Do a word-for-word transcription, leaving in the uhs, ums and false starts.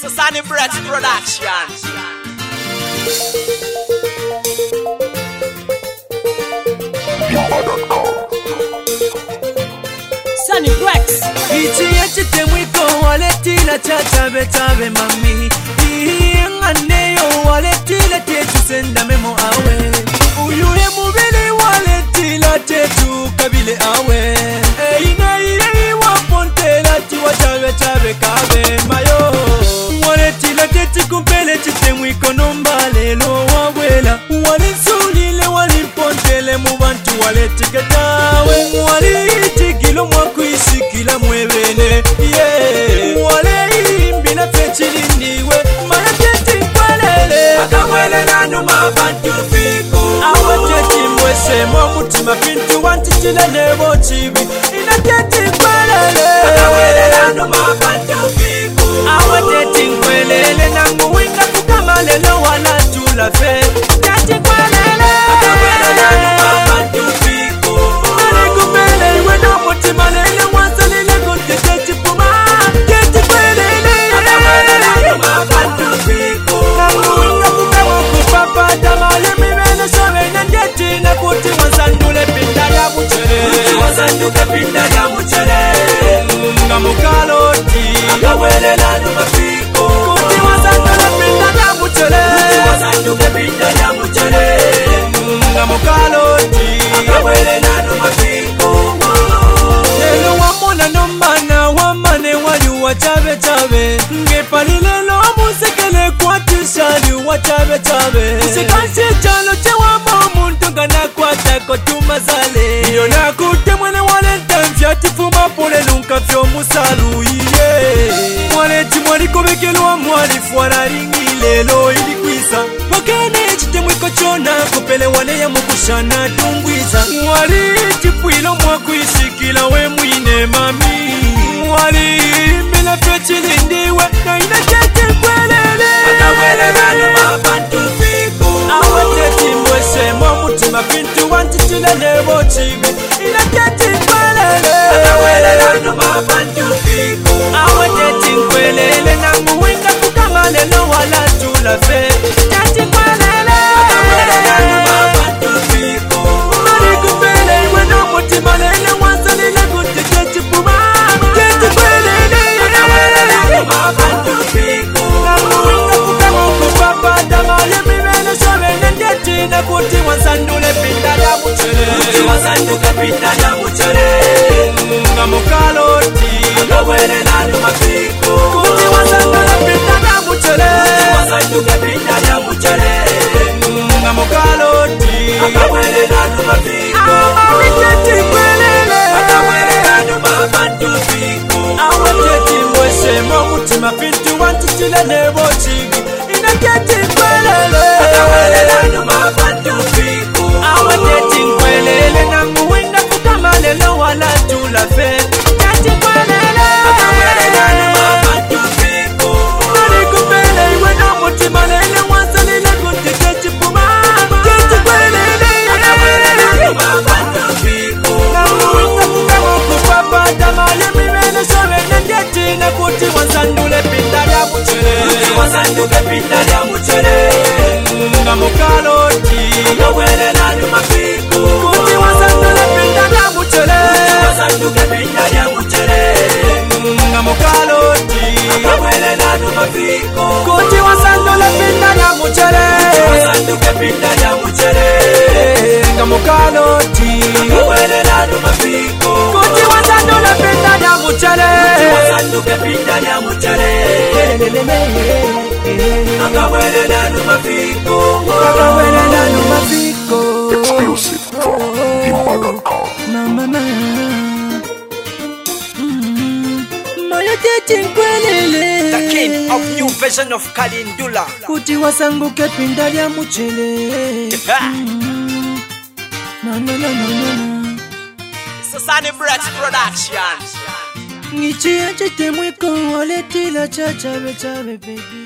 Sunny Brett Productions. Sunny Brex. Ichi yechi temwiko waletila chachabe chabe mami. Ihi nganeyo waletila tetu senda memo awe. Uyuye mubili waletila tetu kabile awe. Eina iye wapontela tiwa chabe chabe kabe mayo. Waletila tetu kumpele chitemwiko nombalelo wawela. Walisulile walipontele mubantu waletiketawe. Walitikilo mwakuisikila mwebene. Yeah. Waliimbila fechilindiwe. Maleteti kwalele. Akawele nanu mabantu fiku. Awateti mwese mwamutima pintu wantitile nebo chibi. Inateti kwalele. Akawele nanu mabantu fiku. Awateti kwelele nangu winga kukamalelo wana tula fe. Teti kwalele. Akawele nanu mabantu fiku. Nalikupele iwe no mutima lele wansa lele kunte teti puma. Teti kwelele. Akawele nanu mabantu fiku. Nangu winga kukawa kupapa tamale mimene shove na ndeti na kuti wanzandule pinda ya muchere. Kuti wanzanduke pinda ya muchere. Nga mukaloti. Akawele nanu mafiku. Kuti wanzandule pinda ya muchere. Kuti wanzanduke pinda ya muchere. Nga mukaloti. Akawele nanu mafiku. Lelo wamona nombana wamane wali wachabe chabe. Ngepalilelo musekele kwa tishali wachabe chabe. Sikansi chalo chewa muntu ngana kwa tako tumazale. Iyo nakute mwene wale ntamfya tifuma pole nunka fyo musalu iye. Mwale timwali kobekelwa mwali fuara ringi lelo ilikwisa. Wakene chitemwiko chona kopele wane ya mukushana tungwiza. Mwali tipwilo mwakuisikila we mwine mami. Mwali mbila fechilindiwe na inakete kwelele. Akawele nanu mabantu fiku. Awateti mwese mwamutima pintu wantitile nebo chibi. Inakete kwelele. Akawele nanu mabantu fiku. Awateti kwelele nangu winga kukamalelo wala tula fe. Teti kwelele. Akawele nanu mabantu fiku. Nalikupele iwe no mutima lele wansa lele kunte teti puma. Teti kwelele. Akawele nanu mabantu fiku. Nangu winga kukawa kupapa tamale mimene shove na ndeti na kuti wanzandule pinda ya muchere. Kuti wanzanduke pinda ya muchere. Nga mukaloti. Akawele nanu mafiku. Kuti wanzandule pinda ya muchere. Kuti wanzanduke pinda ya muchere. Nga mukaloti. Akawele nanu mafiku. Awateti kwelele. Akawele nanu mabantu fiku. Awateti mwese mwamutima pintu wantitile nebo chibi. Inaketi kwelele. Akawele nanu mabantu fiku. Awateti kwelele nangu winga kukamalelo wala tula fe. Teti kwelele. Akawele nanu mabantu fiku. Nalikupele iwe no mutima lele wansa lele kunte teti puma. Teti kwelele. Akawele nanu mabantu fiku. Nangu winga kukawa kupapa tamale mimene shove na ndeti na kuti wanzandule pinda ya muchere. Kuti wanzanduke pinda ya muchere. Nga mukaloti. Akawele nanu mafiku. Kuti wanzandule pinda ya muchere. Kuti wanzanduke pinda ya muchere. Nga mukaloti. Akawele nanu mafiku. Kuti wanzandule pinda ya muchere. Kuti wanzanduke pinda ya muchere. Nga mukaloti. Akawele nanu mafiku. Kuti wanzandule pinda ya muchere. Kuti wanzanduke pinda ya muchere. Akawele nanu mafiku. Akawele nanu mafiku. Exclusive from Pimba dot com. Mama mama. Maleteti kwelele. The king of new version of Kalindula. Kuti wasanguke pinda ya muchele. Ha. Na na na na na. Sunny Brett Productions. Ngichi ya chitemwiko waletila chachabe chabe baby.